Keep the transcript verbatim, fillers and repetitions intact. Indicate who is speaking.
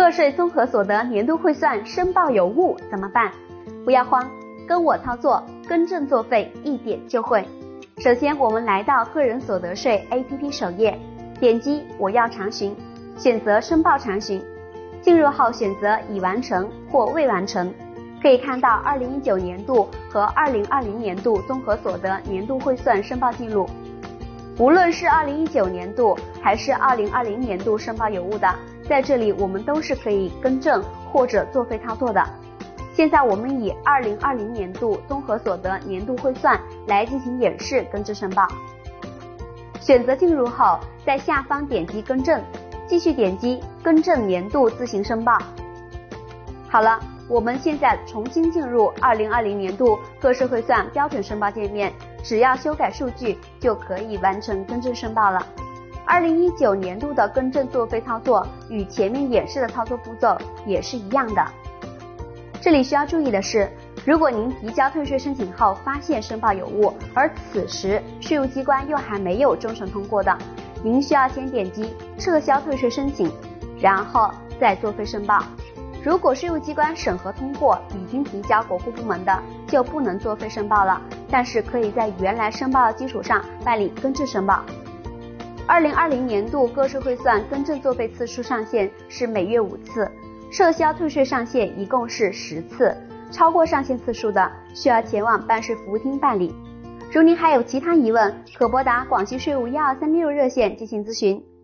Speaker 1: 个税综合所得年度汇算申报有误怎么办？不要慌，跟我操作，更正作废一点就会。首先我们来到个人所得税 A P P 首页，点击我要查询，选择申报查询，进入后选择已完成或未完成，可以看到二零一九年度和二零二零年度综合所得年度汇算申报记录。无论是二零一九年度还是二零二零年度申报有误的，在这里我们都是可以更正或者作废操作的。现在我们以二零二零年度综合所得年度汇算来进行演示更正申报。选择进入后，在下方点击更正，继续点击更正年度自行申报。好了，我们现在重新进入二零二零年度个税汇算标准申报界面，只要修改数据就可以完成更正申报了。二零一九年度的更正作废操作与前面演示的操作步骤也是一样的。这里需要注意的是，如果您提交退税申请后发现申报有误，而此时税务机关又还没有终审通过的，您需要先点击撤销退税申请，然后再作废申报。如果税务机关审核通过已经提交国库部门的，就不能作废申报了，但是可以在原来申报的基础上办理更正申报。二零二零年度个税汇算更正作废次数上限是每月五次，撤销退税上限一共是十次，超过上限次数的需要前往办事服务厅办理。如您还有其他疑问，可拨打广西税务一二三六热线进行咨询。